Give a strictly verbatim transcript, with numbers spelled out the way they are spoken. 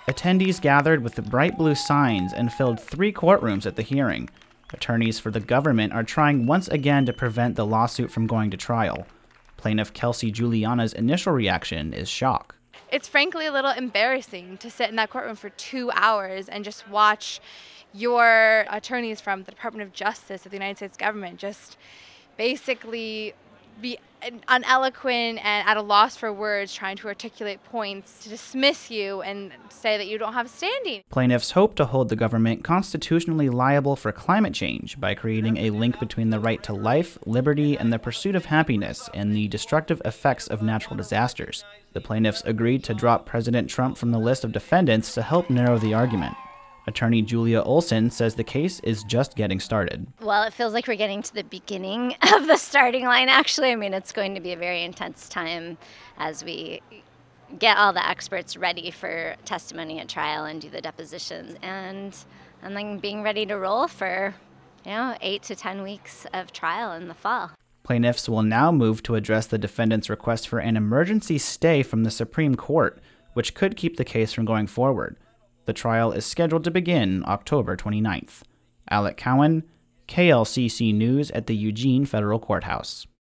Attendees gathered with bright blue signs and filled three courtrooms at the hearing. Attorneys for the government are trying once again to prevent the lawsuit from going to trial. Plaintiff Kelsey Juliana's initial reaction is shock. It's frankly a little embarrassing to sit in that courtroom for two hours and just watch your attorneys from the Department of Justice of the United States government just basically be uneloquent and at a loss for words, trying to articulate points to dismiss you and say that you don't have standing. Plaintiffs hope to hold the government constitutionally liable for climate change by creating a link between the right to life, liberty, and the pursuit of happiness and the destructive effects of natural disasters. The plaintiffs agreed to drop President Trump from the list of defendants to help narrow the argument. Attorney Julia Olson says the case is just getting started. Well, it feels like we're getting to the beginning of the starting line, actually. I mean, it's going to be a very intense time as we get all the experts ready for testimony at trial and do the depositions, and, and then being ready to roll for, you know, eight to ten weeks of trial in the fall. Plaintiffs will now move to address the defendant's request for an emergency stay from the Supreme Court, which could keep the case from going forward. The trial is scheduled to begin October twenty-ninth. Alec Cowan, K L C C News at the Eugene Federal Courthouse.